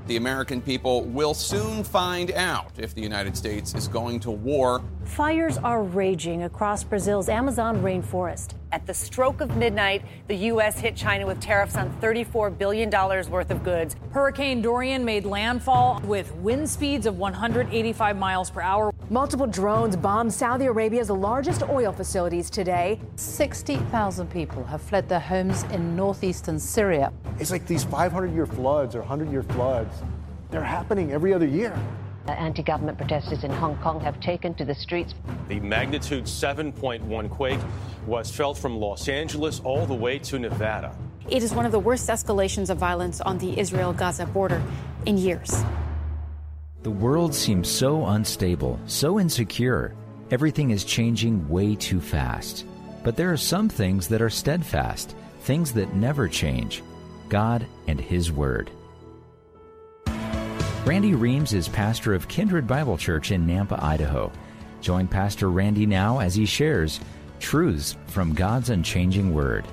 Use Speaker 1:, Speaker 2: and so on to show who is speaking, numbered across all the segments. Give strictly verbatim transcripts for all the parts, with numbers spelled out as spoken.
Speaker 1: The American people will soon find out if the United States is going to war.
Speaker 2: Fires are raging across Brazil's Amazon rainforest.
Speaker 3: At the stroke of midnight, the U S hit China with tariffs on thirty-four billion dollars worth of goods.
Speaker 4: Hurricane Dorian made landfall with wind speeds of one hundred eighty-five miles per hour.
Speaker 5: Multiple drones bombed Saudi Arabia's largest oil facilities today.
Speaker 6: sixty thousand people have fled their homes in northeastern Syria.
Speaker 7: It's like these five hundred year floods or one hundred year floods, they're happening every other year.
Speaker 8: Anti-government protesters in Hong Kong have taken to the streets.
Speaker 9: The magnitude seven point one quake was felt from Los Angeles all the way to Nevada.
Speaker 10: It is one of the worst escalations of violence on the Israel-Gaza border in years.
Speaker 11: The world seems so unstable, so insecure. Everything is changing way too fast. But there are some things that are steadfast, things that never change. God and His Word. Randy Reams is pastor of Kindred Bible Church in Nampa, Idaho. Join Pastor Randy now as he shares truths from God's unchanging Word.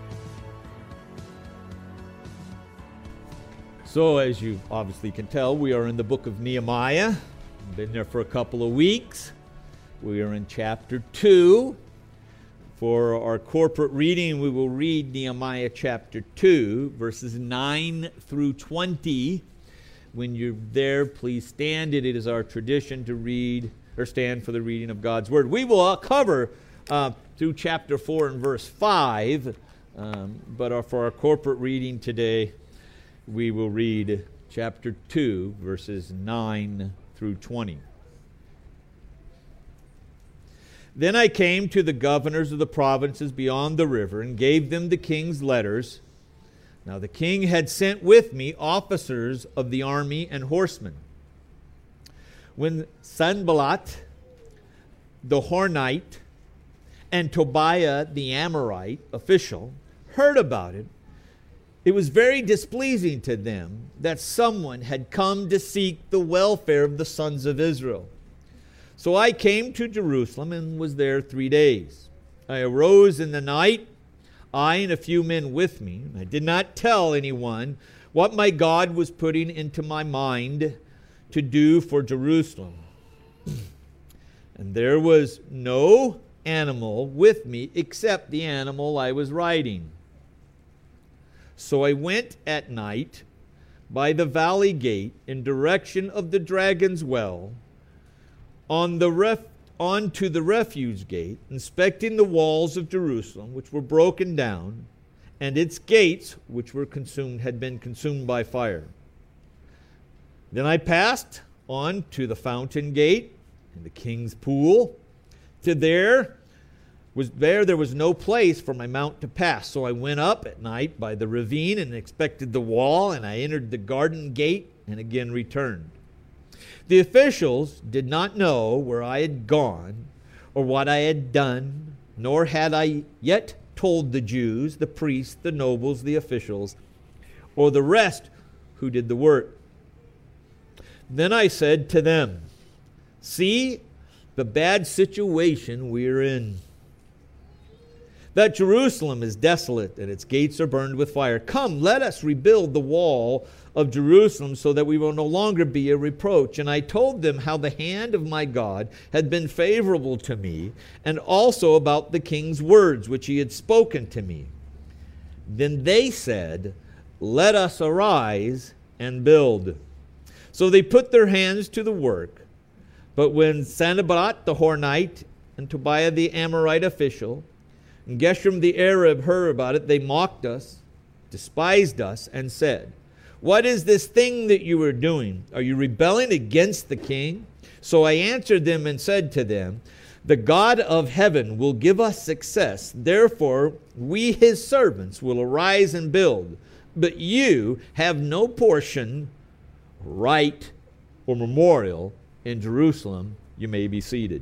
Speaker 12: So, as you obviously can tell, we are in the book of Nehemiah. Been there for a couple of weeks. We are in chapter two. For our corporate reading, we will read Nehemiah chapter two, verses nine through twenty. When you're there, please stand. It is our tradition to read or stand for the reading of God's Word. We will uh, cover uh, through chapter four and verse five, um, but uh, for our corporate reading today, we will read chapter two, verses nine through twenty. Then I came to the governors of the provinces beyond the river and gave them the king's letters. Now the king had sent with me officers of the army and horsemen. When Sanballat the Hornite and Tobiah the Amorite official heard about it, it was very displeasing to them that someone had come to seek the welfare of the sons of Israel. So I came to Jerusalem and was there three days. I arose in the night, I and a few men with me. I did not tell anyone what my God was putting into my mind to do for Jerusalem. And there was no animal with me except the animal I was riding. So I went at night by the valley gate in direction of the dragon's well, on the ref onto the refuge gate, inspecting the walls of Jerusalem, which were broken down, and its gates, which were consumed, had been consumed by fire. Then I passed on to the fountain gate and the king's pool. To there was there there was no place for my mount to pass. So I went up at night by the ravine and inspected the wall, and I entered the garden gate and again returned. The officials did not know where I had gone or what I had done, nor had I yet told the Jews, the priests, the nobles, the officials, or the rest who did the work. Then I said to them, "See the bad situation we are in. That Jerusalem is desolate and its gates are burned with fire. Come, let us rebuild the wall of Jerusalem so that we will no longer be a reproach." And I told them how the hand of my God had been favorable to me, and also about the king's words which he had spoken to me. Then they said, "Let us arise and build." So they put their hands to the work. But when Sanballat the Hornite and Tobiah the Amorite official and Geshem the Arab heard about it, they mocked us, despised us, and said, "What is this thing that you are doing? Are you rebelling against the king?" So I answered them and said to them, "The God of heaven will give us success. Therefore, we his servants will arise and build. But you have no portion, right, or memorial in Jerusalem." You may be seated.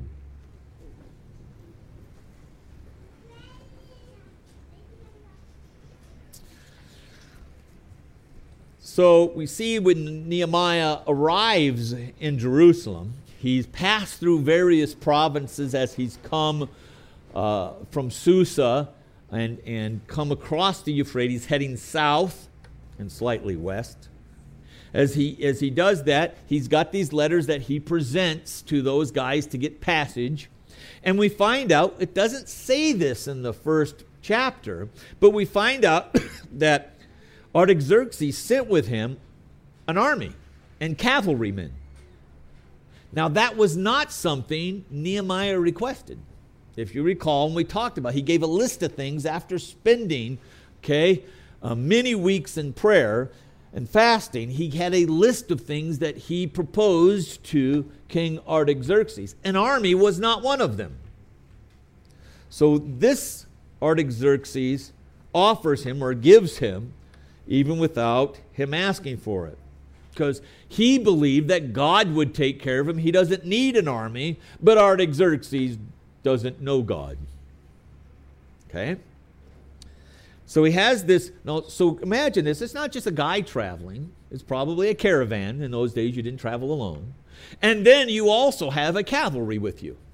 Speaker 12: So we see when Nehemiah arrives in Jerusalem, he's passed through various provinces as he's come uh, from Susa and, and come across the Euphrates, heading south and slightly west. as he as he does that, he's got these letters that he presents to those guys to get passage. And we find out, it doesn't say this in the first chapter, but we find out that Artaxerxes sent with him an army and cavalrymen. Now, that was not something Nehemiah requested. If you recall, when we talked about, he gave a list of things after spending, okay, uh, many weeks in prayer and fasting. He had a list of things that he proposed to King Artaxerxes. An army was not one of them. So this Artaxerxes offers him or gives him, even without him asking for it, because he believed that God would take care of him. He doesn't need an army, but Artaxerxes doesn't know God. Okay? So he has this. Now, so imagine this. It's not just a guy traveling. It's probably a caravan. In those days, you didn't travel alone. And then you also have a cavalry with you.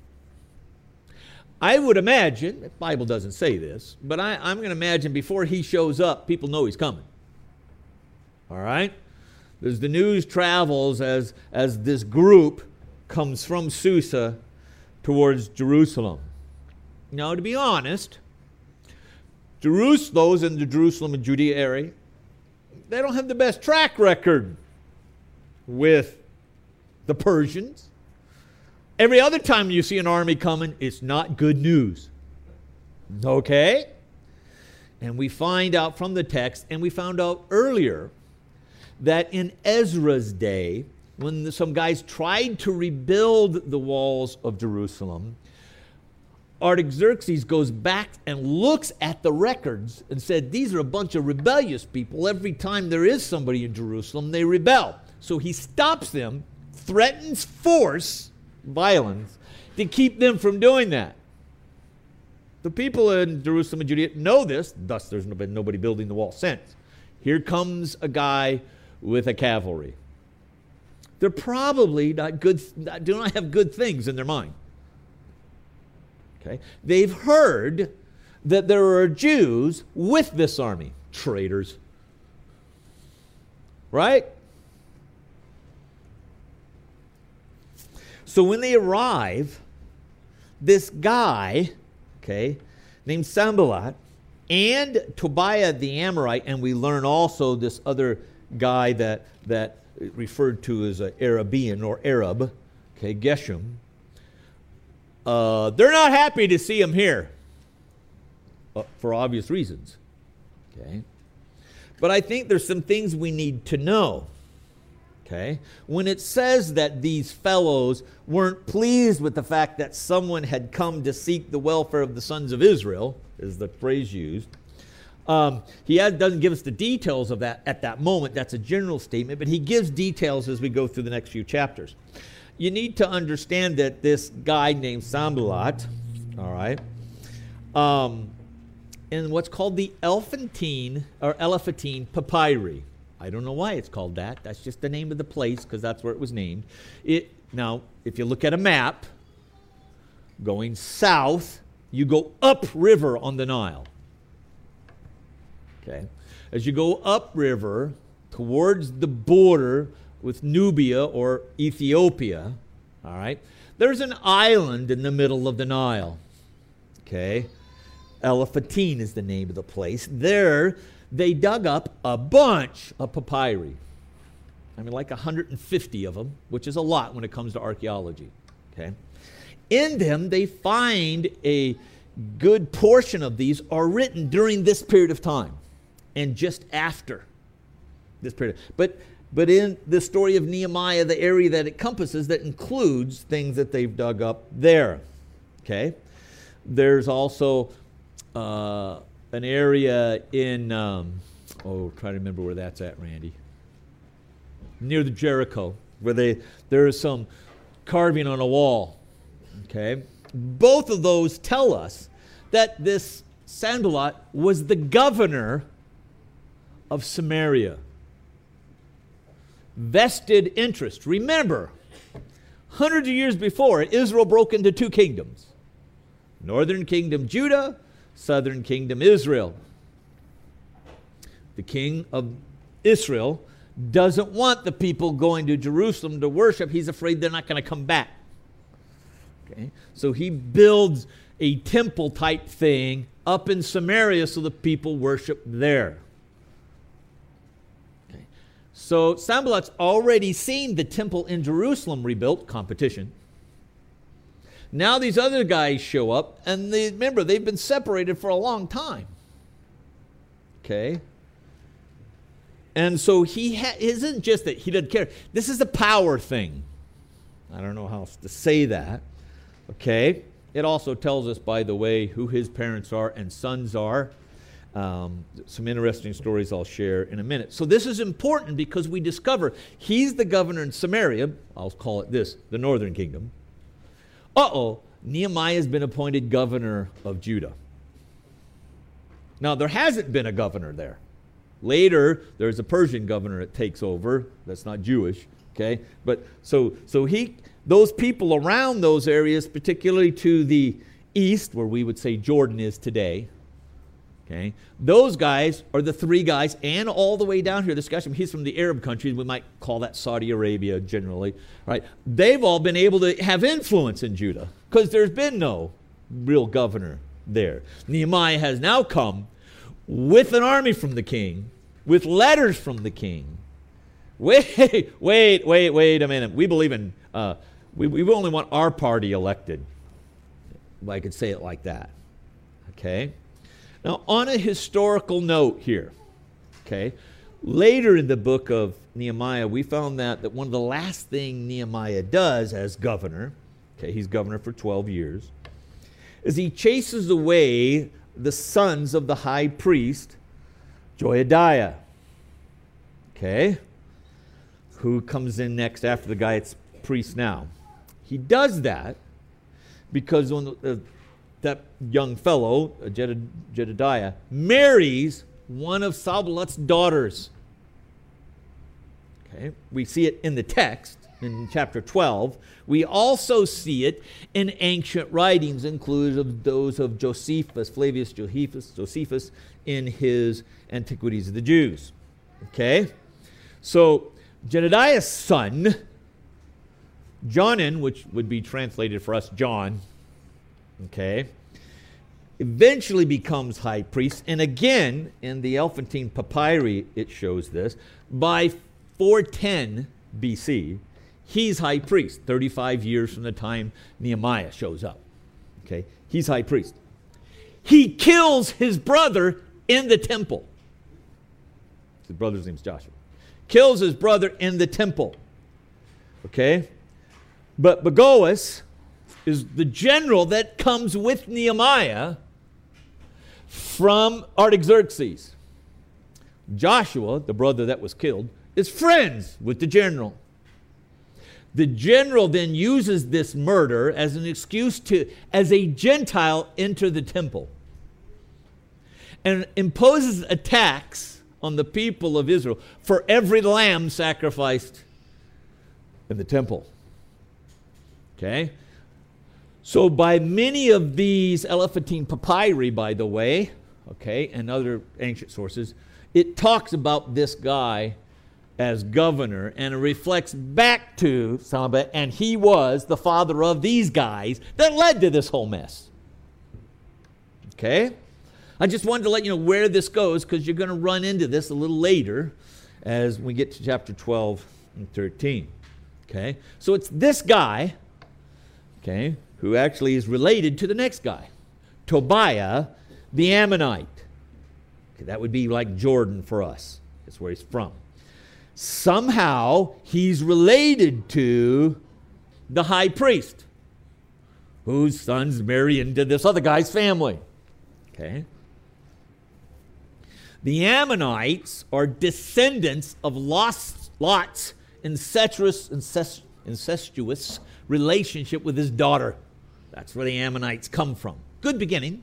Speaker 12: I would imagine, the Bible doesn't say this, but I, I'm going to imagine before he shows up, people know he's coming. All right? As the news travels, as, as this group comes from Susa towards Jerusalem. Now, to be honest, Jerusalem, those in the Jerusalem and Judea area, they don't have the best track record with the Persians. Every other time you see an army coming, it's not good news. Okay? And we find out from the text, and we found out earlier, that in Ezra's day, when some guys tried to rebuild the walls of Jerusalem, Artaxerxes goes back and looks at the records and said, these are a bunch of rebellious people. Every time there is somebody in Jerusalem, they rebel. So he stops them, threatens force, violence, to keep them from doing that. The people in Jerusalem and Judea know this, thus there's been nobody building the wall since. Here comes a guy with a cavalry. They're probably not good, do not have good things in their mind. Okay? They've heard that there are Jews with this army. Traitors. Right? So when they arrive, this guy, okay, named Sanballat, and Tobiah the Amorite, and we learn also this other guy that that referred to as an Arabian or Arab, okay, Geshem. Uh, they're not happy to see him here uh, for obvious reasons. Okay, but I think there's some things we need to know. Okay, when it says that these fellows weren't pleased with the fact that someone had come to seek the welfare of the sons of Israel, is the phrase used. Um, he had, doesn't give us the details of that at that moment. That's a general statement, but he gives details as we go through the next few chapters. You need to understand that this guy named Sanballat, all right, um, in what's called the Elephantine or Elephantine Papyri. I don't know why it's called that. That's just the name of the place because that's where it was named. It now, if you look at a map, going south, you go upriver on the Nile. Okay. As you go upriver towards the border with Nubia or Ethiopia, all right, there's an island in the middle of the Nile. Okay. Elephantine is the name of the place. There, they dug up a bunch of papyri. I mean, like one hundred fifty of them, which is a lot when it comes to archaeology. Okay. In them, they find a good portion of these are written during this period of time and just after this period. But but in the story of Nehemiah, the area that it encompasses, that includes things that they've dug up there. Okay. There's also uh, an area in, um, oh, try to remember where that's at, Randy. Near the Jericho, where they there is some carving on a wall. Okay. Both of those tell us that this Sanballat was the governor of Samaria. Vested interest. Remember, hundreds of years before, Israel broke into two kingdoms. Northern kingdom Judah, southern kingdom Israel. The king of Israel doesn't want the people going to Jerusalem to worship. He's afraid they're not going to come back. Okay? So he builds a temple type thing up in Samaria so the people worship there. Okay. So Sanballat's already seen the temple in Jerusalem rebuilt, competition. Now these other guys show up, and they, remember, they've been separated for a long time. Okay? And so he ha- isn't just that he doesn't care. This is a power thing. I don't know how else to say that. Okay? It also tells us, by the way, who his parents are and sons are. Um, some interesting stories I'll share in a minute. So this is important because we discover he's the governor in Samaria. I'll call it this, the northern kingdom. Uh-oh, Nehemiah has been appointed governor of Judah. Now, there hasn't been a governor there. Later, there's a Persian governor that takes over. That's not Jewish, okay? But so so he those people around those areas, particularly to the east, where we would say Jordan is today, okay? Those guys are the three guys, and all the way down here, this guy, he's from the Arab countries. We might call that Saudi Arabia generally, right? They've all been able to have influence in Judah because there's been no real governor there. Nehemiah has now come with an army from the king, with letters from the king. Wait, wait, wait, wait a minute. We believe in, uh, we, we only want our party elected. I could say it like that. Okay? Now, on a historical note here, okay, later in the book of Nehemiah, we found that, that one of the last things Nehemiah does as governor, okay, he's governor for twelve years, is he chases away the sons of the high priest, Joiada, okay, who comes in next after the guy that's priest now. He does that because when the, uh, that young fellow, uh, Jed- Jedediah, marries one of Sanballat's daughters. Okay, we see it in the text in chapter twelve. We also see it in ancient writings, including those of Josephus, Flavius Josephus, Josephus in his Antiquities of the Jews. Okay? So, Jedediah's son, Jonan, which would be translated for us John, okay, eventually becomes high priest. And again, in the Elephantine Papyri, it shows this. By four ten B C, he's high priest, thirty-five years from the time Nehemiah shows up. Okay, he's high priest. He kills his brother in the temple. His brother's name's Joshua. Kills his brother in the temple. Okay? But Bagoas is the general that comes with Nehemiah from Artaxerxes. Joshua, the brother that was killed, is friends with the general. The general then uses this murder as an excuse to, as a Gentile, enter the temple and imposes a tax on the people of Israel for every lamb sacrificed in the temple. Okay? So by many of these Elephantine Papyri, by the way, okay, and other ancient sources, it talks about this guy as governor, and it reflects back to Sanballat, and he was the father of these guys that led to this whole mess. Okay? I just wanted to let you know where this goes, because you're going to run into this a little later as we get to chapter twelve and thirteen. Okay? So it's this guy, okay, who actually is related to the next guy, Tobiah the Ammonite. Okay, that would be like Jordan for us. That's where he's from. Somehow he's related to the high priest, whose sons marry into this other guy's family. Okay? The Ammonites are descendants of Lot's, Lot's incestuous, incest, incestuous relationship with his daughter. That's where the Ammonites come from. Good beginning.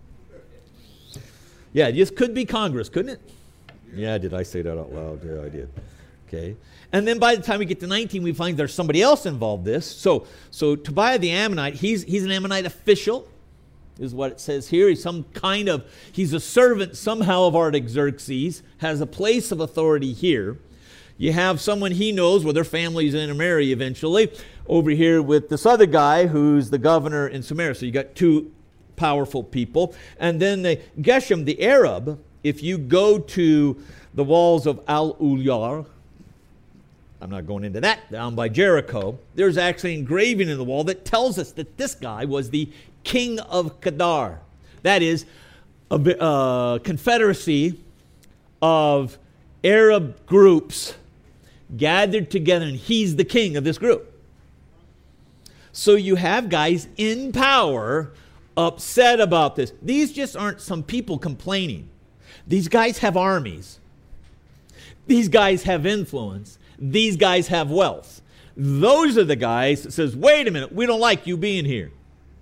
Speaker 12: Yeah, this could be Congress, couldn't it? Yeah, did I say that out loud? Yeah, I did. Okay. And then by the time we get to nineteen, we find there's somebody else involved in this. So, so Tobiah the Ammonite, he's, he's an Ammonite official, is what it says here. He's some kind of, he's a servant somehow of Artaxerxes, has a place of authority here. You have someone he knows where their family's going to marry eventually, over here with this other guy who's the governor in Samaria. So you got two powerful people. And then the Geshem, the Arab, if you go to the walls of Al-Ulyar, I'm not going into that, down by Jericho, there's actually engraving in the wall that tells us that this guy was the king of Kedar. That is a uh, confederacy of Arab groups gathered together, and he's the king of this group. So you have guys in power upset about this. These just aren't some people complaining. These guys have armies. These guys have influence. These guys have wealth. Those are the guys that says, wait a minute, we don't like you being here.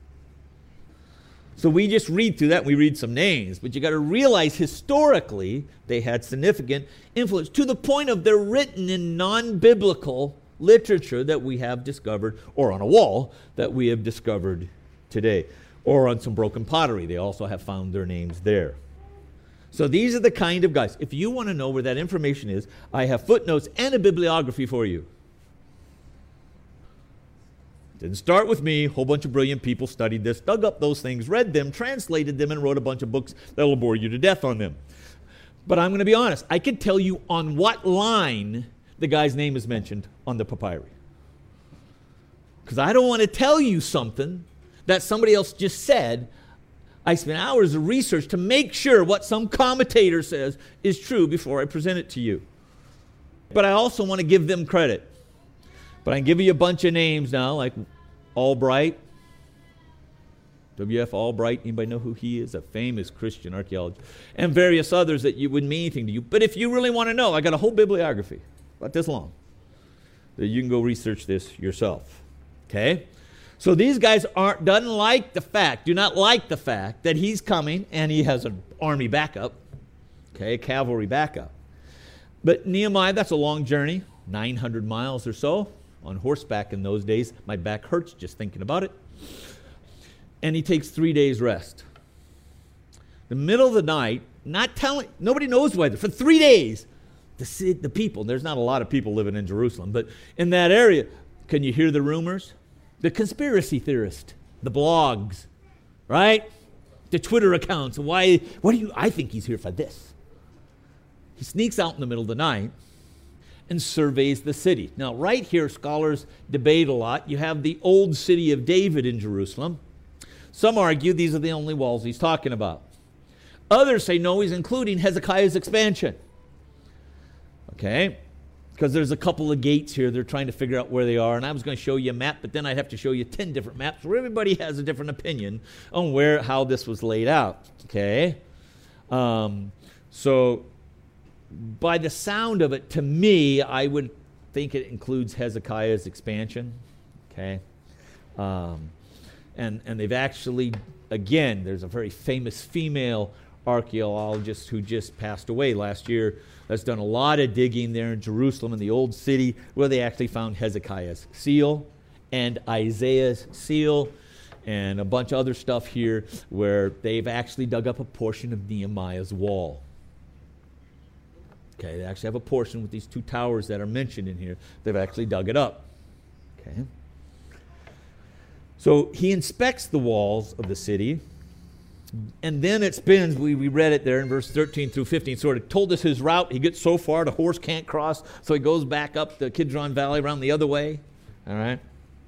Speaker 12: So we just read through that, and we read some names, but you got to realize historically they had significant influence to the point of they're written in non-biblical literature that we have discovered, or on a wall that we have discovered today, or on some broken pottery. They also have found their names there. So these are the kind of guys. If you want to know where that information is, I have footnotes and a bibliography for you. Didn't start with me. A whole bunch of brilliant people studied this, dug up those things, read them, translated them, and wrote a bunch of books that will bore you to death on them. But I'm going to be honest. I could tell you on what line the guy's name is mentioned on the papyri. Because I don't want to tell you something that somebody else just said. I spent hours of research to make sure what some commentator says is true before I present it to you. But I also want to give them credit. But I can give you a bunch of names now, like Albright, W F Albright. Anybody know who he is? A famous Christian archaeologist. And various others that you wouldn't mean anything to you. But if you really want to know, I got a whole bibliography, about this long, that you can go research this yourself. Okay? So these guys aren't doesn't like the fact, do not like the fact that he's coming and he has an army backup, okay, cavalry backup. But Nehemiah, that's a long journey, nine hundred miles or so, on horseback in those days. My back hurts just thinking about it. And he takes three days rest. The middle of the night, not telling, nobody knows why, for three days, the, the people, there's not a lot of people living in Jerusalem, but in that area, can you hear the rumors? The conspiracy theorist, the blogs, right? The Twitter accounts. Why, what do you, I think he's here for this. He sneaks out in the middle of the night and surveys the city. Now, right here, scholars debate a lot. You have the old city of David in Jerusalem. Some argue these are the only walls he's talking about. Others say no, he's including Hezekiah's expansion. Okay? Because there's a couple of gates here. They're trying to figure out where they are. And I was going to show you a map, but then I'd have to show you ten different maps where everybody has a different opinion on where, how this was laid out. Okay? Um, so, by the sound of it, to me, I would think it includes Hezekiah's expansion. Okay? Um, and, and they've actually, again, there's a very famous female archaeologist who just passed away last year that's done a lot of digging there in Jerusalem in the old city where they actually found Hezekiah's seal and Isaiah's seal and a bunch of other stuff here where they've actually dug up a portion of Nehemiah's wall. Okay, they actually have a portion with these two towers that are mentioned in here. They've actually dug it up. Okay. So he inspects the walls of the city, and then it spins. We, we read it there in verse thirteen through fifteen. Sort of told us his route. He gets so far the horse can't cross, so he goes back up the Kidron Valley around the other way. All right.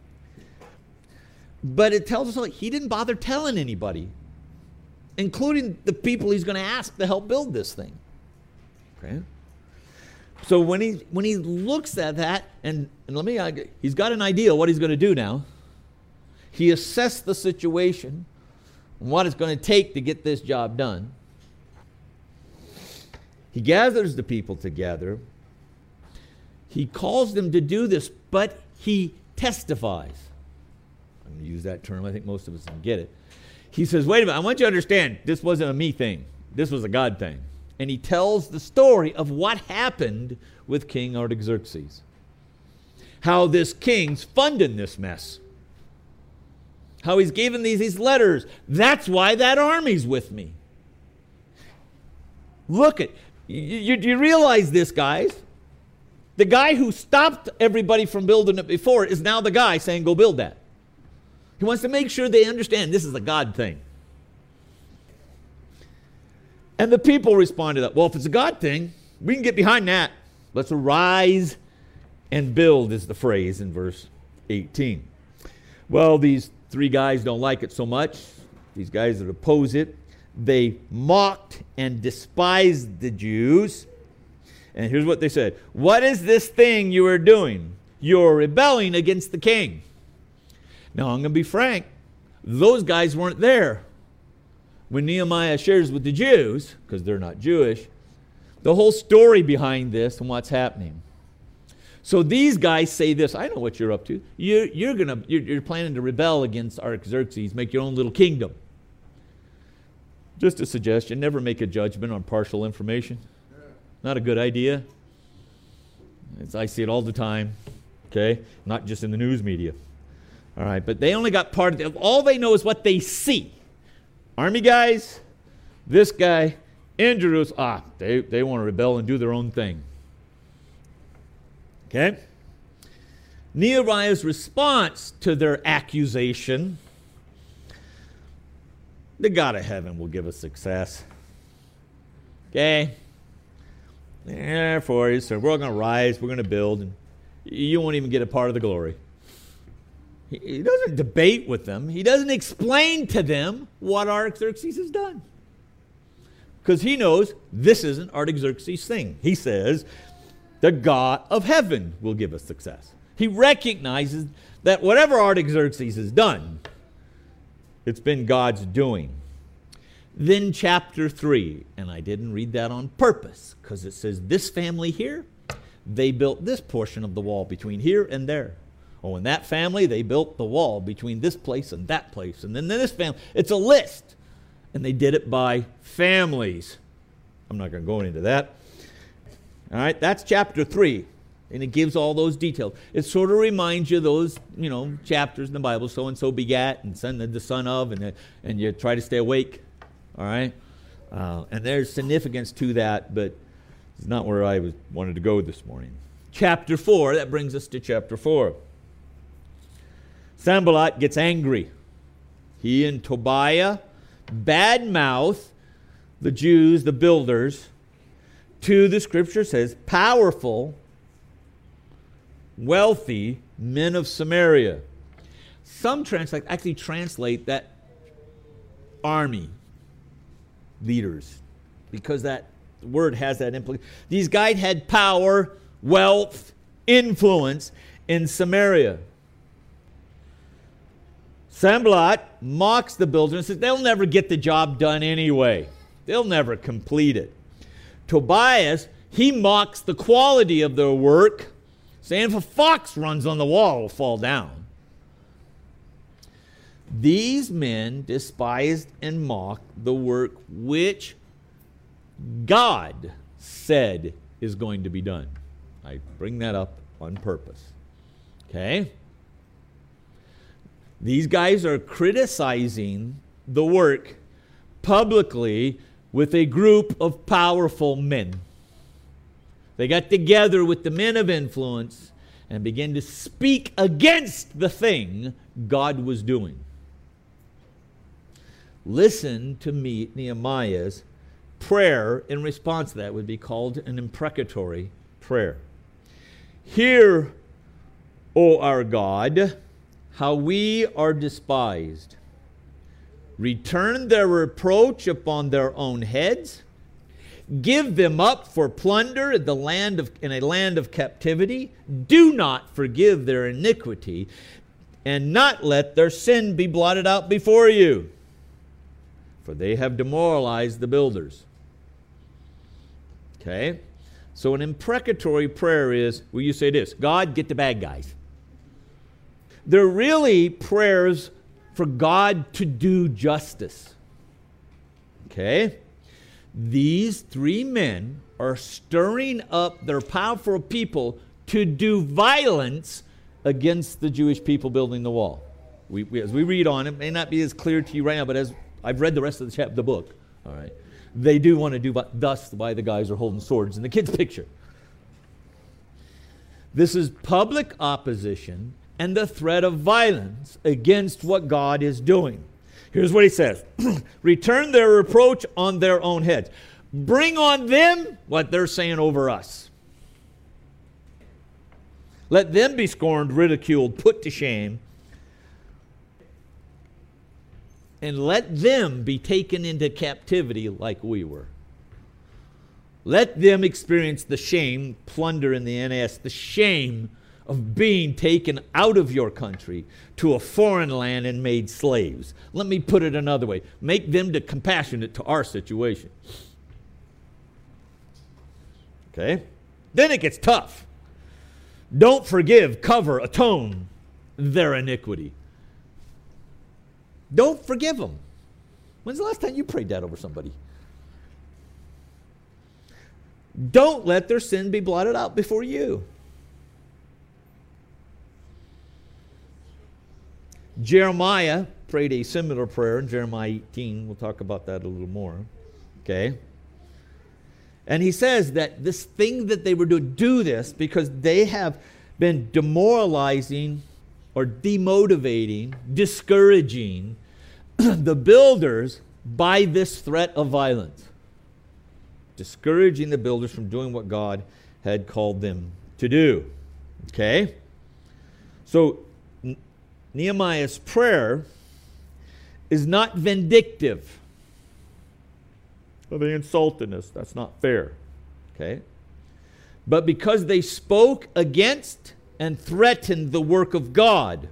Speaker 12: But it tells us like he didn't bother telling anybody, including the people he's going to ask to help build this thing. Okay. So when he when he looks at that, and, and let me, he's got an idea what he's going to do now. He assessed the situation and what it's going to take to get this job done. He gathers the people together. He calls them to do this, but he testifies. I'm going to use that term. I think most of us can get it. He says, wait a minute, I want you to understand, this wasn't a me thing. This was a God thing. And he tells the story of what happened with King Artaxerxes. How this king's funding this mess. How he's given these, these letters. That's why that army's with me. Look at, you, you, you realize this, guys? The guy who stopped everybody from building it before is now the guy saying, go build that. He wants to make sure they understand this is a God thing. And the people respond to that. Well, if it's a God thing, we can get behind that. Let's arise and build is the phrase in verse eighteen. Well, these three guys don't like it so much. These guys that oppose it. They mocked and despised the Jews. And here's what they said. What is this thing you are doing? You're rebelling against the king. Now, I'm going to be frank. Those guys weren't there when Nehemiah shares with the Jews, because they're not Jewish, the whole story behind this and what's happening. So these guys say this. I know what you're up to. You, you're, gonna, you're, you're planning to rebel against Artaxerxes, make your own little kingdom. Just a suggestion, never make a judgment on partial information. Not a good idea. It's, I see it all the time, okay? Not just in the news media. All right, but they only got part of it. All they know is what they see. Army guys, this guy, in Jerusalem, ah, they, they want to rebel and do their own thing. Okay? Nehemiah's response to their accusation, the God of heaven will give us success. Okay? Therefore, he said, we're going to rise, we're going to build, and you won't even get a part of the glory. He, he doesn't debate with them. He doesn't explain to them what Artaxerxes has done. Because he knows this isn't Artaxerxes' thing. He says, the God of heaven will give us success. He recognizes that whatever Artaxerxes has done, it's been God's doing. Then chapter three, and I didn't read that on purpose, because it says this family here, they built this portion of the wall between here and there. Oh, in that family, they built the wall between this place and that place. And then this family, it's a list. And they did it by families. I'm not going to go into that. All right, that's chapter three. And it gives all those details. It sort of reminds you of those, you know, chapters in the Bible. So-and-so begat and son the son of, and, and you try to stay awake. All right? Uh, and there's significance to that, but it's not where I was wanted to go this morning. Chapter four, that brings us to chapter four. Sanballat gets angry. He and Tobiah badmouth the Jews, the builders, to, the scripture says, powerful, wealthy men of Samaria. Some translate actually translate that army leaders, because that word has that implication. These guys had power, wealth, influence in Samaria. Sanballat mocks the builders and says they'll never get the job done anyway. They'll never complete it. Tobias, he mocks the quality of their work, saying if a fox runs on the wall, it'll fall down. These men despised and mocked the work which God said is going to be done. I bring that up on purpose. Okay? These guys are criticizing the work publicly with a group of powerful men. They got together with the men of influence and began to speak against the thing God was doing. Listen to me, Nehemiah's prayer in response to that would be called an imprecatory prayer. Hear, O our God, how we are despised. Return their reproach upon their own heads. Give them up for plunder in the land of in a land of captivity. Do not forgive their iniquity, and not let their sin be blotted out before you. For they have demoralized the builders. Okay? So an imprecatory prayer is, will you say this? God, get the bad guys. They're really prayers for God to do justice. Okay? These three men are stirring up their powerful people to do violence against the Jewish people building the wall. We, we, as we read on, it may not be as clear to you right now, but as I've read the rest of the, chap- the book, all right, they do want to do, but thus why the guys are holding swords in the kid's picture. This is public opposition and the threat of violence against what God is doing. Here's what he says. Return their reproach on their own heads. Bring on them what they're saying over us. Let them be scorned, ridiculed, put to shame. And let them be taken into captivity like we were. Let them experience the shame, plunder in the N A S, the shame of being taken out of your country to a foreign land and made slaves. Let me put it another way. Make them to compassionate to our situation. Okay? Then it gets tough. Don't forgive, cover, atone their iniquity. Don't forgive them. When's the last time you prayed that over somebody? Don't let their sin be blotted out before you. Jeremiah prayed a similar prayer in Jeremiah eighteen. We'll talk about that a little more. Okay? And he says that this thing that they were doing, do this because they have been demoralizing or demotivating, discouraging the builders by this threat of violence. Discouraging the builders from doing what God had called them to do. Okay? So, N- Nehemiah's prayer is not vindictive. Well, they insulted us. That's not fair. Okay? But because they spoke against and threatened the work of God,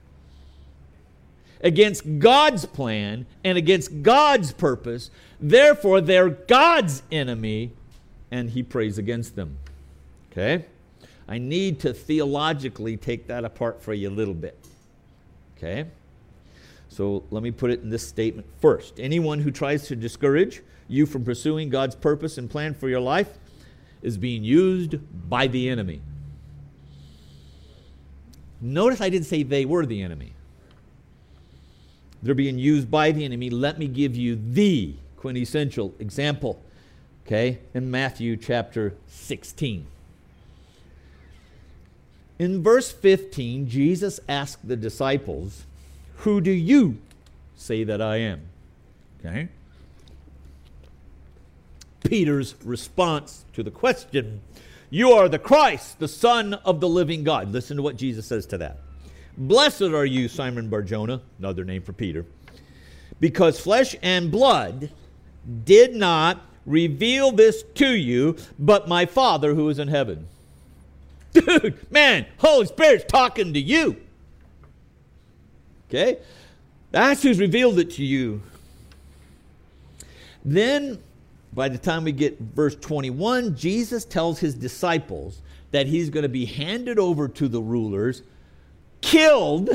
Speaker 12: against God's plan and against God's purpose, therefore they're God's enemy, and he prays against them. Okay? I need to theologically take that apart for you a little bit. Okay? So let me put it in this statement first. Anyone who tries to discourage you from pursuing God's purpose and plan for your life is being used by the enemy. Notice I didn't say they were the enemy. They're being used by the enemy. Let me give you the quintessential example, okay, in Matthew chapter sixteen. In verse fifteen, Jesus asked the disciples, "Who do you say that I am?" Okay? Peter's response to the question, "You are the Christ, the Son of the living God." Listen to what Jesus says to that. "Blessed are you, Simon Bar-Jonah," another name for Peter, "because flesh and blood did not reveal this to you, but my Father who is in heaven." Dude, man, Holy Spirit's talking to you. Okay? That's who's revealed it to you. Then, by the time we get verse twenty-one, Jesus tells his disciples that he's going to be handed over to the rulers, killed,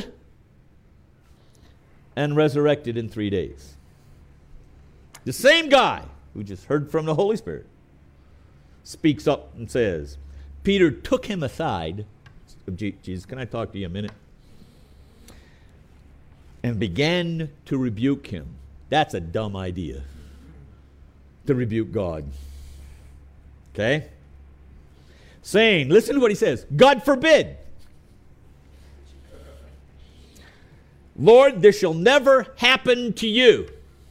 Speaker 12: and resurrected in three days. The same guy who just heard from the Holy Spirit speaks up and says, Peter took him aside. Jesus, can I talk to you a minute? And began to rebuke him. That's a dumb idea, to rebuke God. Okay? Saying, listen to what he says, "God forbid. Lord, this shall never happen to you."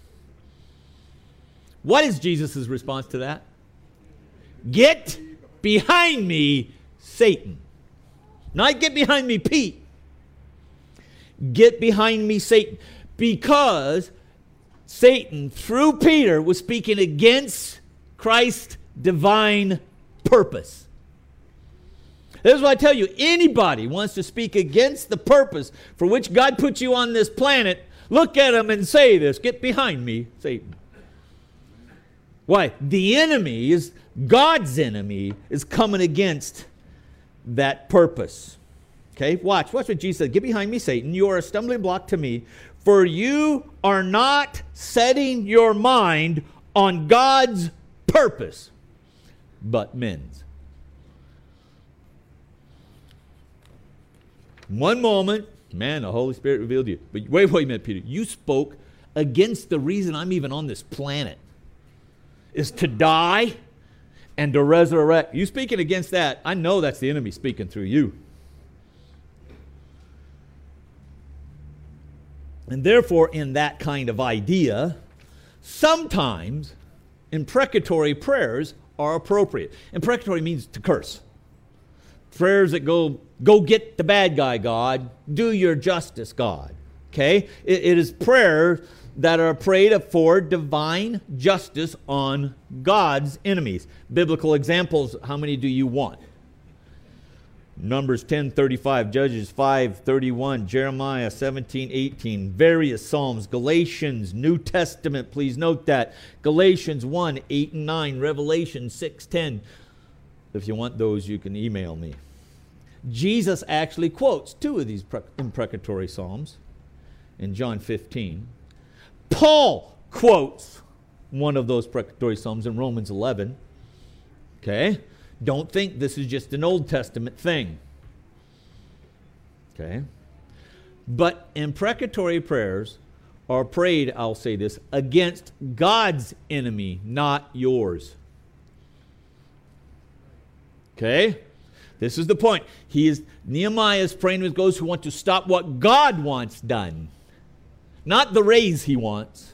Speaker 12: What is Jesus' response to that? "Get behind me, Satan." Not "get behind me, Pete." Get behind me, Satan. Because Satan, through Peter, was speaking against Christ's divine purpose. This is what I tell you. Anybody wants to speak against the purpose for which God put you on this planet, look at him and say this: "Get behind me, Satan." Why? The enemy is, God's enemy is coming against that purpose. Okay, watch. Watch what Jesus said. "Get behind me, Satan. You are a stumbling block to me, for you are not setting your mind on God's purpose, but men's." One moment, man, the Holy Spirit revealed you. But wait, wait a minute, Peter. You spoke against the reason I'm even on this planet, is to die and to resurrect. You speaking against that, I know that's the enemy speaking through you. And therefore, in that kind of idea, sometimes imprecatory prayers are appropriate. Imprecatory means to curse. Prayers that go, go get the bad guy, God. Do your justice, God. Okay? It, it is prayers that are prayed for divine justice on God's enemies. Biblical examples, how many do you want? Numbers ten thirty-five, Judges five thirty-one, Jeremiah seventeen eighteen, various Psalms, Galatians, New Testament, please note that. Galatians one, eight and nine, Revelation six ten. If you want those, you can email me. Jesus actually quotes two of these imprecatory Psalms in John fifteen. Paul quotes one of those imprecatory Psalms in Romans eleven. Okay? Don't think this is just an Old Testament thing. Okay? But imprecatory prayers are prayed, I'll say this, against God's enemy, not yours. Okay? This is the point. He is Nehemiah is praying with those who want to stop what God wants done, not the raise he wants.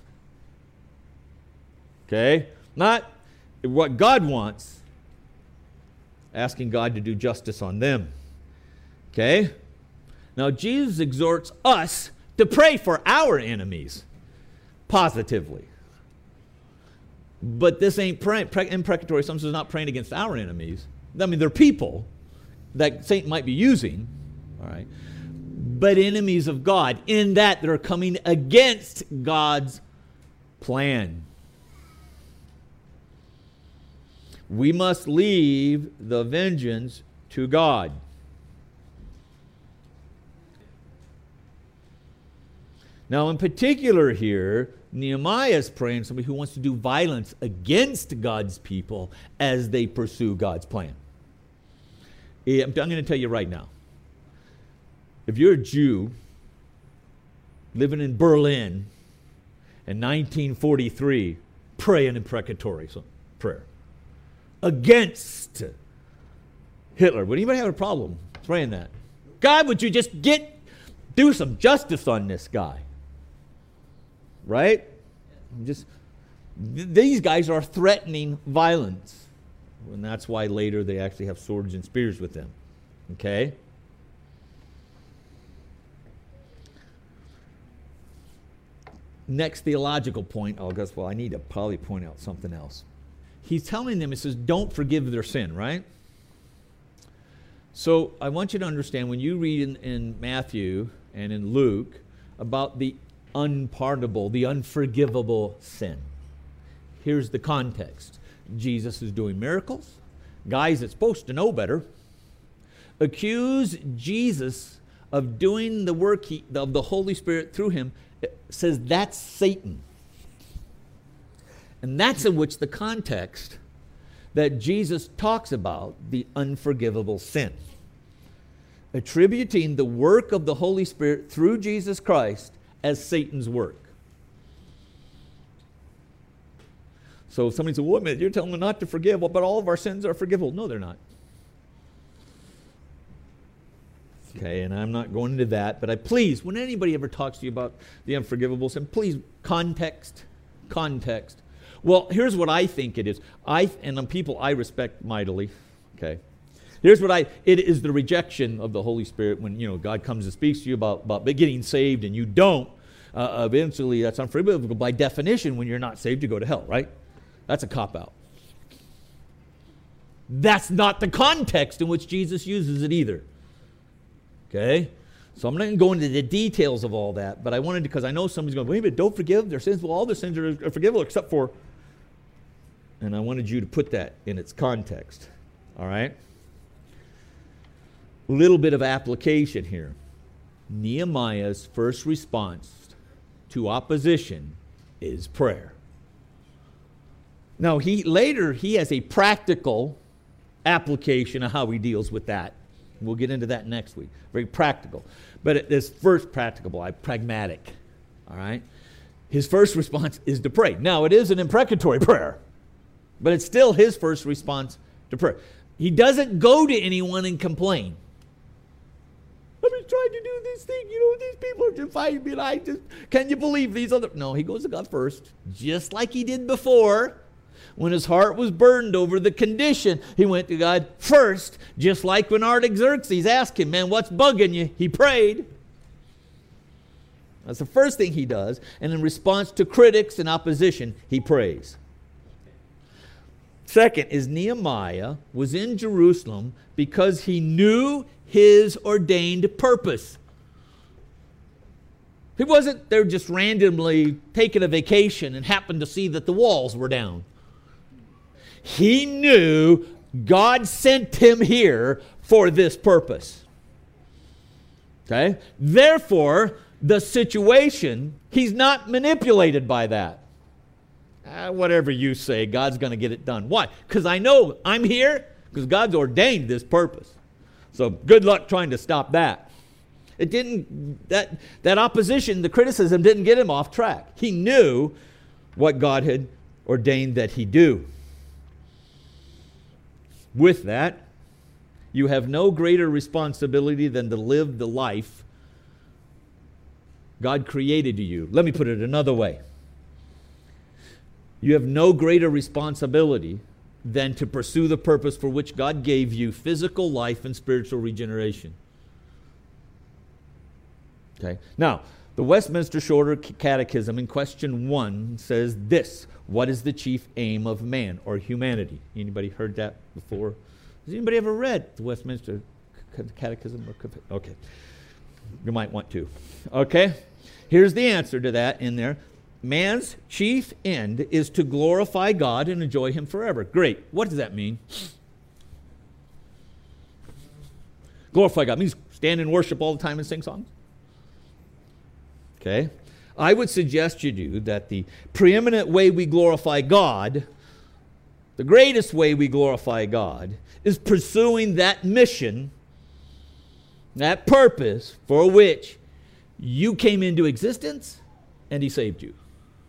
Speaker 12: Okay? Not what God wants. Asking God to do justice on them. Okay? Now, Jesus exhorts us to pray for our enemies positively. But this ain't praying, imprecatory. Some is not praying against our enemies. I mean, they're people that Satan might be using. All right? But enemies of God, in that they're coming against God's plan. We must leave the vengeance to God. Now, in particular here, Nehemiah is praying somebody who wants to do violence against God's people as they pursue God's plan. I'm going to tell you right now, if you're a Jew living in Berlin in nineteen forty-three, pray an imprecatory prayer against Hitler. Would anybody have a problem praying that? God, would you just get, do some justice on this guy? Right? Just th- these guys are threatening violence. And that's why later they actually have swords and spears with them. Okay? Next theological point, I'll guess, well, I need to probably point out something else. He's telling them, he says, don't forgive their sin, right? So I want you to understand, when you read in, in Matthew and in Luke about the unpardonable, the unforgivable sin, here's the context. Jesus is doing miracles. Guys that's supposed to know better accuse Jesus of doing the work he, of the Holy Spirit through him. It says that's Satan. And that's in which the context that Jesus talks about the unforgivable sin. Attributing the work of the Holy Spirit through Jesus Christ as Satan's work. So somebody said, wait a minute, you're telling me not to forgive, well, but all of our sins are forgivable. No, they're not. Okay, and I'm not going into that, but I please, when anybody ever talks to you about the unforgivable sin, please, context, context. Well, here's what I think it is. I and the people I respect mightily. Okay, here's what I. It is the rejection of the Holy Spirit when you know God comes and speaks to you about about getting saved and you don't. Uh, eventually, that's unforgivable by definition. When you're not saved, you go to hell. Right? That's a cop out. That's not the context in which Jesus uses it either. Okay. So I'm not going to go into the details of all that, but I wanted to, because I know somebody's going, wait a minute, don't forgive their sins. Well, all their sins are, are forgivable except for, and I wanted you to put that in its context. All right? A little bit of application here. Nehemiah's first response to opposition is prayer. Now, he later, he has a practical application of how he deals with that. We'll get into that next week. Very practical. But it is first practicable, I pragmatic. All right? His first response is to pray. Now, it is an imprecatory prayer, but it's still his first response to prayer. He doesn't go to anyone and complain. I've been trying to do this thing. You know, these people are defying me. And I just, can you believe these other? No, he goes to God first, just like he did before. When his heart was burdened over the condition, he went to God first, just like when Artaxerxes asked him, man, what's bugging you? He prayed. That's the first thing he does. And in response to critics and opposition, he prays. Second is Nehemiah was in Jerusalem because he knew his ordained purpose. He wasn't there just randomly taking a vacation and happened to see that the walls were down. He knew God sent him here for this purpose. Okay? Therefore, the situation, he's not manipulated by that. Ah, whatever you say, God's going to get it done. Why? Because I know I'm here because God's ordained this purpose. So good luck trying to stop that. It didn't, that, that opposition, the criticism didn't get him off track. He knew what God had ordained that he do. With that, you have no greater responsibility than to live the life God created you. Let me put it another way. You have no greater responsibility than to pursue the purpose for which God gave you physical life and spiritual regeneration. Okay. Now, the Westminster Shorter Catechism in question one says this: what is the chief aim of man or humanity? Anybody heard that before? Has anybody ever read the Westminster Catechism? Okay. You might want to. Okay. Here's the answer to that in there. Man's chief end is to glorify God and enjoy Him forever. Great. What does that mean? Glorify God means stand and worship all the time and sing songs. Okay. I would suggest you do that the preeminent way we glorify God, the greatest way we glorify God, is pursuing that mission, that purpose for which you came into existence and He saved you.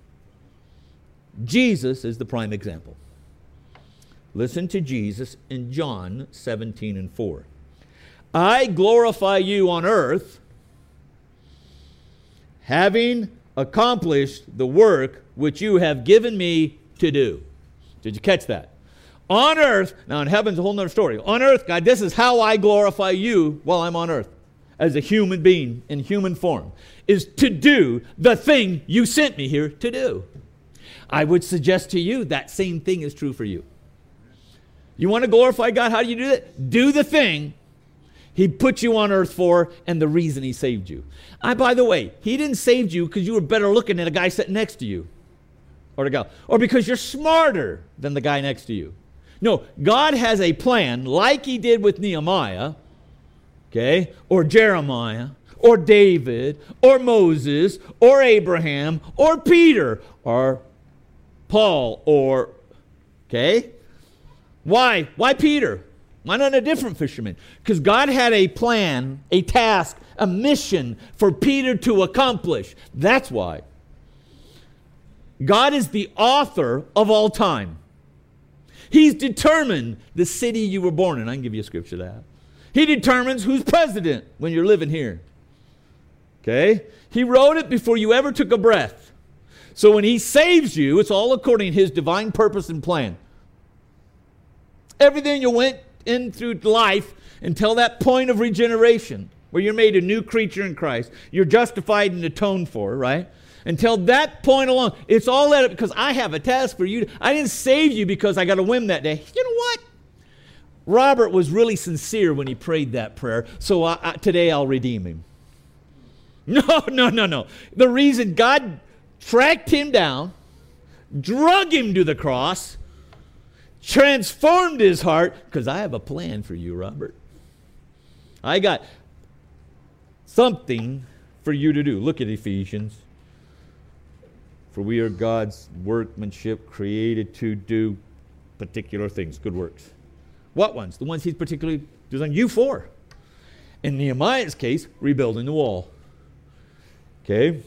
Speaker 12: Jesus is the prime example. Listen to Jesus in John seventeen and four. I glorify you on earth, having accomplished the work which you have given me to do. Did you catch that? On earth, now in heaven's a whole other story. On earth, God, this is how I glorify you while I'm on earth as a human being in human form, is to do the thing you sent me here to do. I would suggest to you that same thing is true for you. You want to glorify God? How do you do that? Do the thing He put you on earth for and the reason He saved you. I, by the way, He didn't save you because you were better looking than a guy sitting next to you. Or to go, or because you're smarter than the guy next to you. No, God has a plan like He did with Nehemiah, okay, or Jeremiah, or David, or Moses, or Abraham, or Peter, or Paul, or, okay? Why? Why Peter? Why not a different fisherman? Because God had a plan, a task, a mission for Peter to accomplish. That's why. God is the author of all time. He's determined the city you were born in. I can give you a scripture to that. He determines who's president when you're living here. Okay? He wrote it before you ever took a breath. So when He saves you, it's all according to His divine purpose and plan. Everything you went in through life until that point of regeneration, where you're made a new creature in Christ, you're justified and atoned for, right? Until that point alone, it's all that because I have a task for you. I didn't save you because I got a whim that day. You know what? Robert was really sincere when he prayed that prayer, so I, I, today I'll redeem him. No, no, no, no. The reason God tracked him down, drug him to the cross, transformed his heart, because I have a plan for you, Robert. I got something for you to do. Look at Ephesians. For we are God's workmanship, created to do particular things, good works. What ones? The ones He's particularly designed you for. In Nehemiah's case, rebuilding the wall. Okay?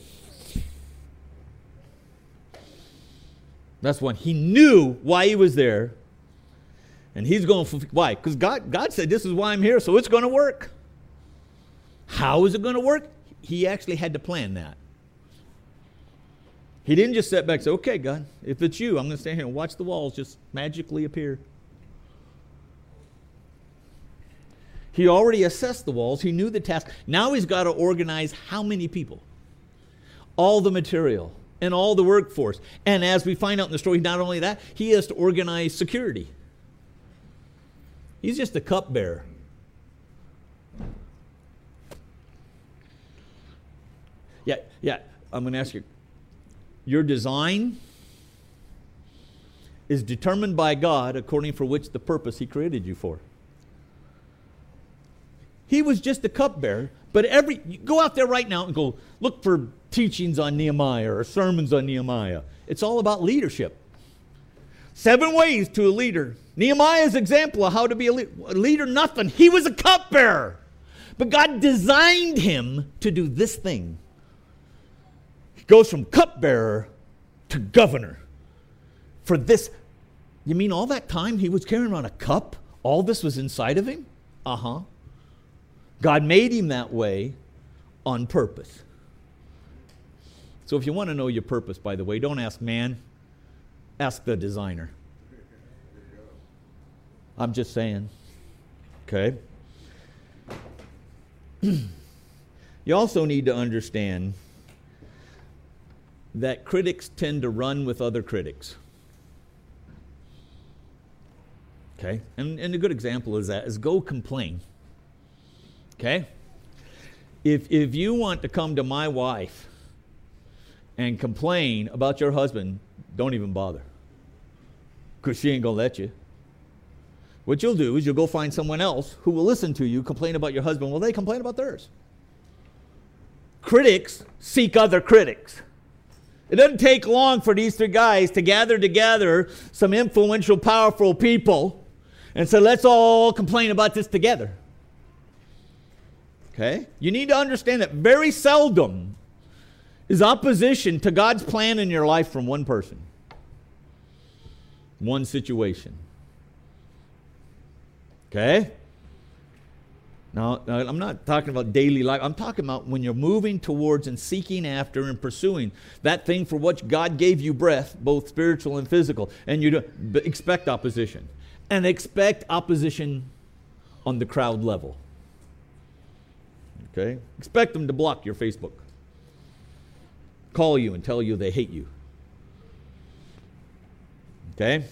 Speaker 12: That's one. He knew why he was there. And he's going to, why? Because God, God said this is why I'm here, so it's going to work. How is it going to work? He actually had to plan that. He didn't just sit back and say, okay, God, if it's you, I'm going to stand here and watch the walls just magically appear. He already assessed the walls. He knew the task. Now he's got to organize how many people? All the material and all the workforce. And as we find out in the story, not only that, he has to organize security. He's just a cupbearer. Yeah, yeah, I'm going to ask you, your design is determined by God according for which the purpose he created you for. He was just a cupbearer, but every, go out there right now and go look for teachings on Nehemiah or sermons on Nehemiah. It's all about leadership. Seven ways to a leader. Nehemiah's example of how to be a leader. A leader, nothing. He was a cupbearer. But God designed him to do this thing. He goes from cupbearer to governor. For this, you mean all that time he was carrying around a cup? All this was inside of him? Uh-huh. God made him that way on purpose. So if you want to know your purpose, by the way, don't ask man, ask the designer. I'm just saying. Okay? You also need to understand that critics tend to run with other critics. Okay? And, and a good example is that is go complain. Okay? If if you want to come to my wife and complain about your husband, don't even bother. Because she ain't going to let you. What you'll do is you'll go find someone else who will listen to you complain about your husband. Well, they complain about theirs. Critics seek other critics. It doesn't take long for these three guys to gather together some influential, powerful people and say, let's all complain about this together. Okay? You need to understand that very seldom is opposition to God's plan in your life from one person. One situation. Okay? Now, now, I'm not talking about daily life. I'm talking about when you're moving towards and seeking after and pursuing that thing for which God gave you breath, both spiritual and physical. And you do, expect opposition. And expect opposition on the crowd level. Okay? Expect them to block your Facebook. Call you and tell you they hate you. Okay?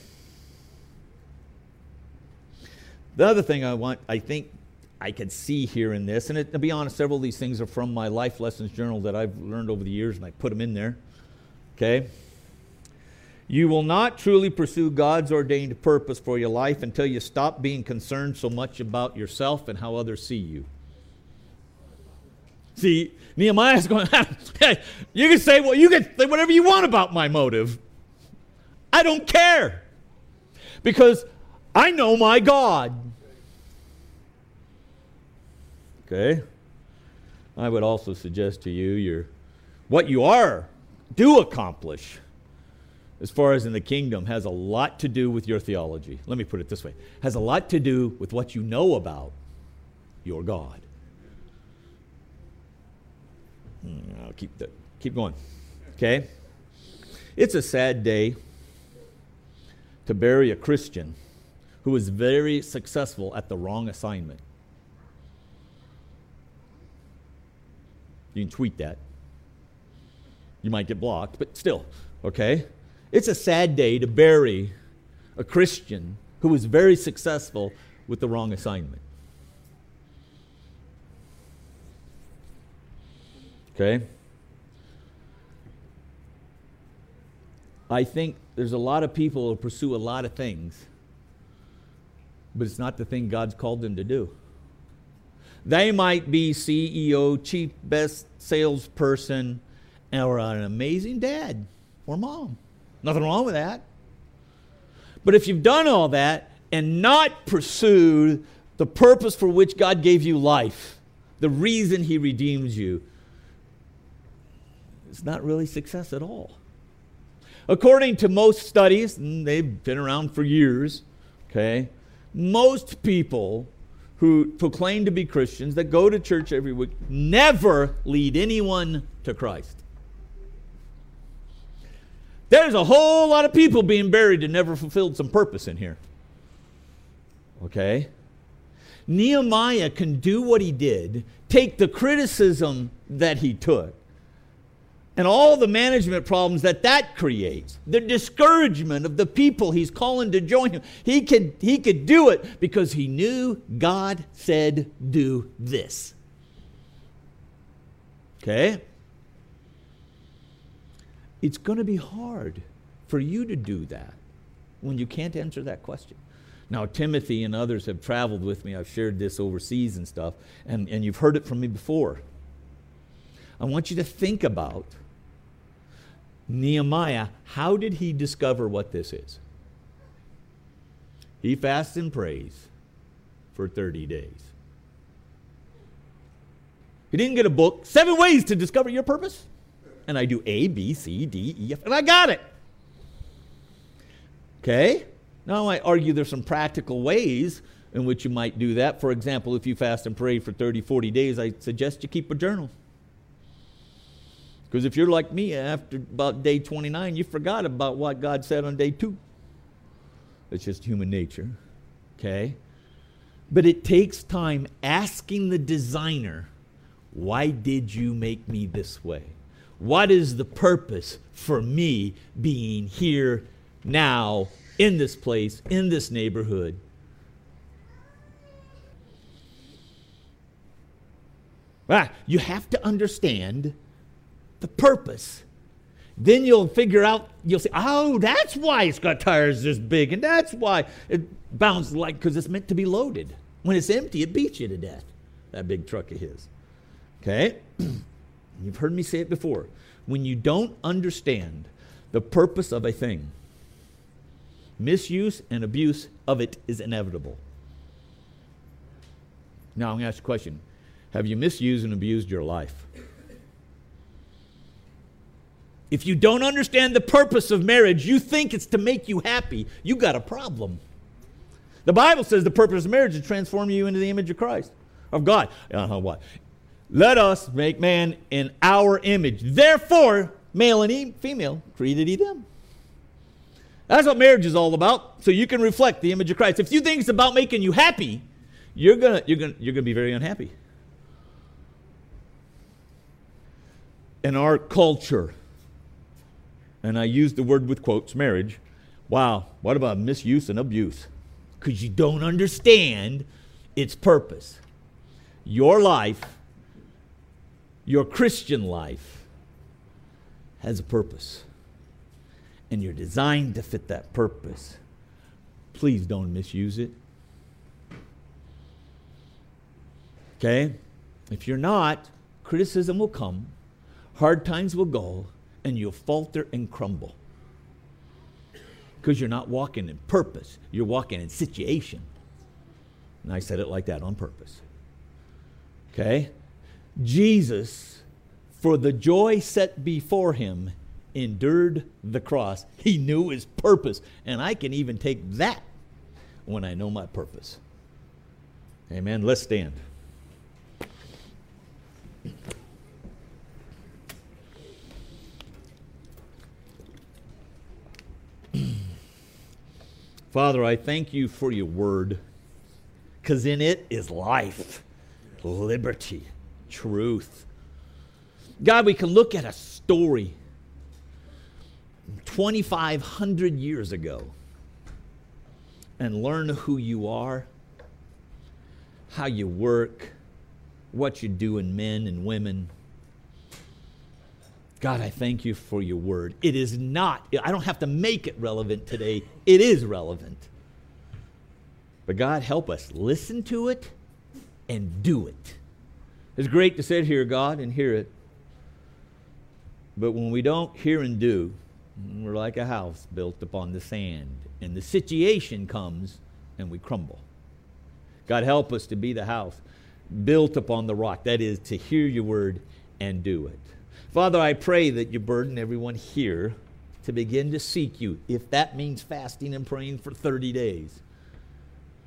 Speaker 12: The other thing I want, I think I could see here in this, and it, to be honest, several of these things are from my Life Lessons journal that I've learned over the years, and I put them in there. Okay? You will not truly pursue God's ordained purpose for your life until you stop being concerned so much about yourself and how others see you. See, Nehemiah's going, hey, you can say well, you can say whatever you want about my motive. I don't care. Because I know my God. Okay? I would also suggest to you your what you are, do accomplish, as far as in the kingdom, has a lot to do with your theology. Let me put it this way. Has a lot to do with what you know about your God. I'll keep that. Keep going. Okay? It's a sad day to bury a Christian who was very successful at the wrong assignment. You can tweet that. You might get blocked, but still, okay? It's a sad day to bury a Christian who was very successful with the wrong assignment. Okay? I think there's a lot of people who pursue a lot of things, but it's not the thing God's called them to do. They might be C E O, chief best salesperson, or an amazing dad or mom. Nothing wrong with that. But if you've done all that and not pursued the purpose for which God gave you life, the reason He redeemed you, it's not really success at all. According to most studies, and they've been around for years, okay, Most people who proclaim to be Christians, that go to church every week, never lead anyone to Christ. There's a whole lot of people being buried and never fulfilled some purpose in here. Okay? Nehemiah can do what he did, take the criticism that he took, and all the management problems that that creates, the discouragement of the people he's calling to join him. He could, he could do it because he knew God said, do this. Okay? It's going to be hard for you to do that when you can't answer that question. Now, Timothy and others have traveled with me. I've shared this overseas and stuff, and, and you've heard it from me before. I want you to think about Nehemiah. How did he discover what this is? He fasts and prays for thirty days. He didn't get a book, seven ways to discover your purpose. And I do A, B, C, D, E, F, and I got it. Okay? Now I argue there's some practical ways in which you might do that. For example, if you fast and pray for thirty, forty days, I suggest you keep a journal. Because if you're like me, after about day twenty-nine, you forgot about what God said on day two. It's just human nature. Okay? But it takes time asking the designer, why did you make me this way? What is the purpose for me being here now, in this place, in this neighborhood? Ah, you have to understand the purpose. Then you'll figure out, you'll say, oh, that's why it's got tires this big, and that's why it bounces like, because it's meant to be loaded. When it's empty, it beats you to death, that big truck of his. Okay? You've heard me say it before. When you don't understand the purpose of a thing, misuse and abuse of it is inevitable. Now, I'm going to ask you a question. Have you misused and abused your life? If you don't understand the purpose of marriage, you think it's to make you happy, you got a problem. The Bible says the purpose of marriage is to transform you into the image of Christ, of God. I don't know what. Let us make man in our image. Therefore, male and female, created he them. That's what marriage is all about, so you can reflect the image of Christ. If you think it's about making you happy, you're gonna you're gonna you're gonna be very unhappy. In our culture, and I use the word with quotes, marriage, wow, what about misuse and abuse? Because you don't understand its purpose. Your life, your Christian life, has a purpose. And you're designed to fit that purpose. Please don't misuse it. Okay? If you're not, criticism will come, hard times will go, and you'll falter and crumble. Because you're not walking in purpose. You're walking in situation. And I said it like that on purpose. Okay? Jesus, for the joy set before him, endured the cross. He knew his purpose. And I can even take that when I know my purpose. Amen. Let's stand. Father, I thank you for your word, because in it is life, liberty, truth. God, we can look at a story twenty-five hundred years ago and learn who you are, how you work, what you do in men and women. God, I thank you for your word. It is not, I don't have to make it relevant today. It is relevant. But God, help us listen to it and do it. It's great to sit here, God, and hear it. But when we don't hear and do, we're like a house built upon the sand. And the situation comes and we crumble. God, help us to be the house built upon the rock. That is, to hear your word and do it. Father, I pray that you burden everyone here to begin to seek you, if that means fasting and praying for thirty days.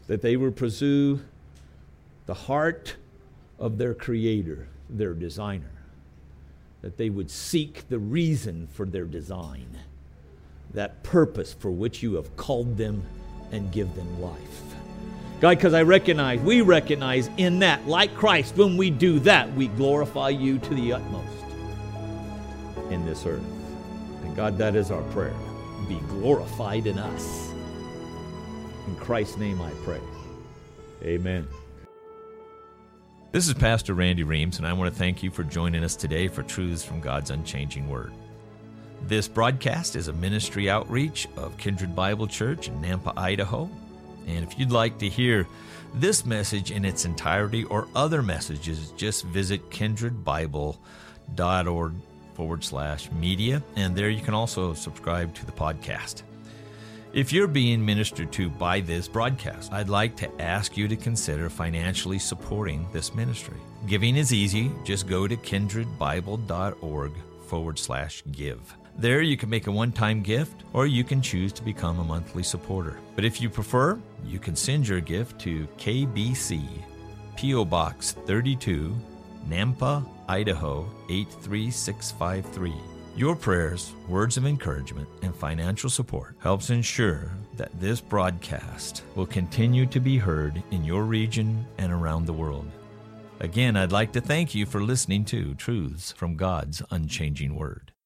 Speaker 12: that they would pursue the heart of their Creator, their designer, that they would seek the reason for their design, that purpose for which you have called them and give them life. God, because I recognize, we recognize in that, like Christ, when we do that, we glorify you to the utmost in this earth. And God, that is our prayer. Be glorified in us. In Christ's name I pray. Amen.
Speaker 11: This is Pastor Randy Reams, and I want to thank you for joining us today for Truths from God's Unchanging Word. This broadcast is a ministry outreach of Kindred Bible Church in Nampa, Idaho. And if you'd like to hear this message in its entirety or other messages, just visit kindredbible.org forward slash media, and there you can also subscribe to the podcast. If you're being ministered to by this broadcast, I'd like to ask you to consider financially supporting this ministry. Giving is easy. Just go to kindredbible.org forward slash give. There you can make a one-time gift, or you can choose to become a monthly supporter. But if you prefer, you can send your gift to K B C, P O Box thirty-two, Nampa, Idaho eight three six five three. Your prayers, words of encouragement, and financial support helps ensure that this broadcast will continue to be heard in your region and around the world. Again, I'd like to thank you for listening to Truths from God's Unchanging Word.